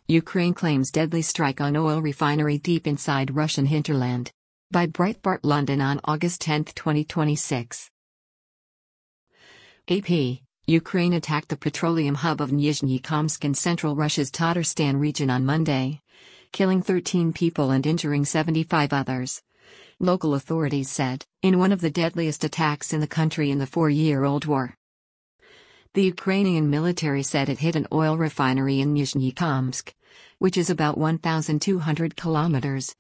Ukraine claims deadly strike on oil refinery deep inside Russian hinterland. By Breitbart London on August 10, 2026. AP, Ukraine attacked the petroleum hub of Nizhny-Kamsk in central Russia's Tatarstan region on Monday, killing 13 people and injuring 75 others. Local authorities said, in one of the deadliest attacks in the country in the four-year-old war. The Ukrainian military said it hit an oil refinery in Nizhny-Kamsk, which is about 1,200 kilometers,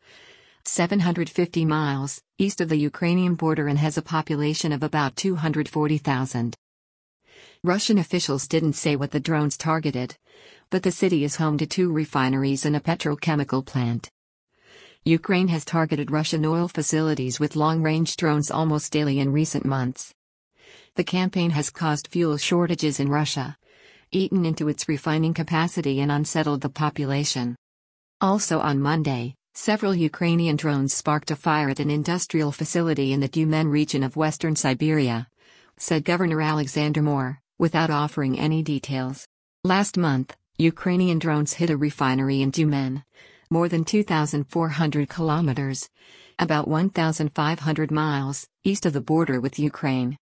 750 miles, east of the Ukrainian border and has a population of about 240,000. Russian officials didn't say what the drones targeted, but the city is home to 2 refineries and a petrochemical plant. Ukraine has targeted Russian oil facilities with long-range drones almost daily in recent months. The campaign has caused fuel shortages in Russia, eaten into its refining capacity and unsettled the population. Also on Monday, several Ukrainian drones sparked a fire at an industrial facility in the Tyumen region of western Siberia, said Governor Alexander Moore, without offering any details. Last month, Ukrainian drones hit a refinery in Tyumen, more than 2,400 kilometers, about 1,500 miles, east of the border with Ukraine.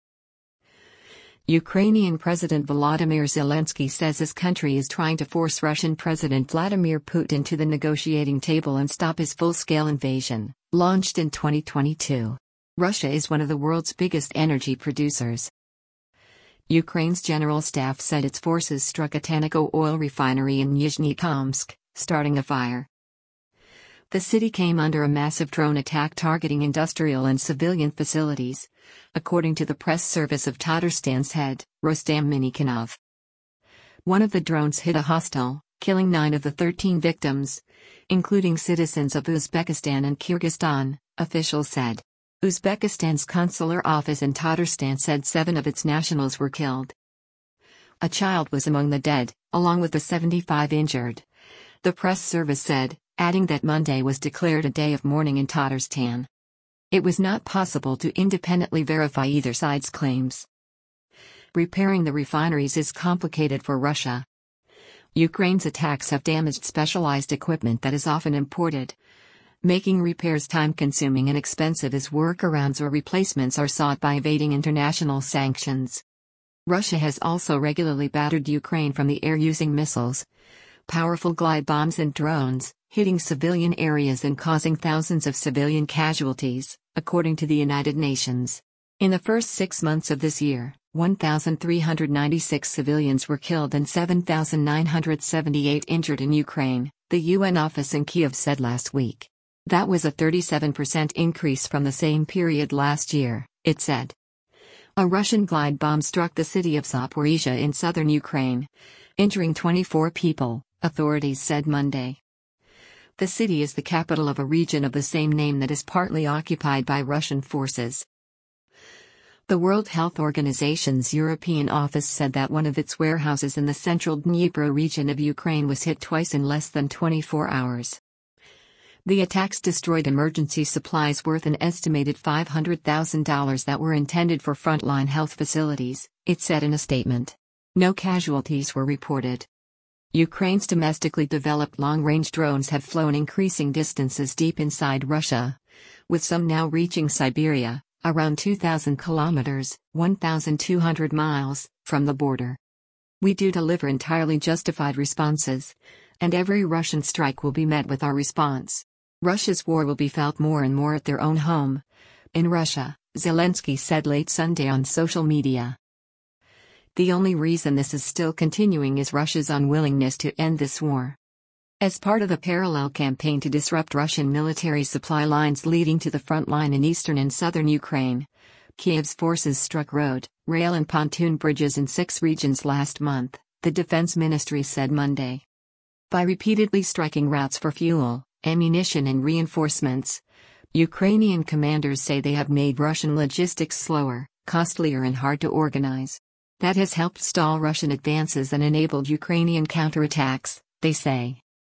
Ukrainian President Volodymyr Zelensky says his country is trying to force Russian President Vladimir Putin to the negotiating table and stop his full-scale invasion, launched in 2022. Russia is one of the world's biggest energy producers. Ukraine's general staff said its forces struck a Tenneco oil refinery in Nizhny-Kamsk, starting a fire. The city came under a massive drone attack targeting industrial and civilian facilities, according to the press service of Tatarstan's head, Rustam Minikhanov. One of the drones hit a hostel, killing 9 of the 13 victims, including citizens of Uzbekistan and Kyrgyzstan, officials said. Uzbekistan's consular office in Tatarstan said 7 of its nationals were killed. A child was among the dead, along with the 75 injured. The press service said, adding that Monday was declared a day of mourning in Tatarstan. It was not possible to independently verify either side's claims. Repairing the refineries is complicated for Russia. Ukraine's attacks have damaged specialized equipment that is often imported, making repairs time-consuming and expensive as workarounds or replacements are sought by evading international sanctions. Russia has also regularly battered Ukraine from the air using missiles, powerful glide bombs and drones, hitting civilian areas and causing thousands of civilian casualties, according to the United Nations. In the first 6 months of this year, 1,396 civilians were killed and 7,978 injured in Ukraine, the UN office in Kyiv said last week. That was a 37% increase from the same period last year, it said. A Russian glide bomb struck the city of Zaporizhzhia in southern Ukraine, injuring 24 people, authorities said Monday. The city is the capital of a region of the same name that is partly occupied by Russian forces. The World Health Organization's European office said that one of its warehouses in the central Dnipro region of Ukraine was hit twice in less than 24 hours. The attacks destroyed emergency supplies worth an estimated $500,000 that were intended for frontline health facilities, it said in a statement. No casualties were reported. Ukraine's domestically developed long-range drones have flown increasing distances deep inside Russia, with some now reaching Siberia, around 2,000 kilometers, 1,200 miles, from the border. We do deliver entirely justified responses, and every Russian strike will be met with our response. Russia's war will be felt more and more at their own home, in Russia, Zelensky said late Sunday on social media. The only reason this is still continuing is Russia's unwillingness to end this war. As part of the parallel campaign to disrupt Russian military supply lines leading to the front line in eastern and southern Ukraine, Kyiv's forces struck road, rail and pontoon bridges in 6 regions last month, the defense ministry said Monday. By repeatedly striking routes for fuel, ammunition and reinforcements, Ukrainian commanders say they have made Russian logistics slower, costlier and hard to organize. That has helped stall Russian advances and enabled Ukrainian counterattacks, they say.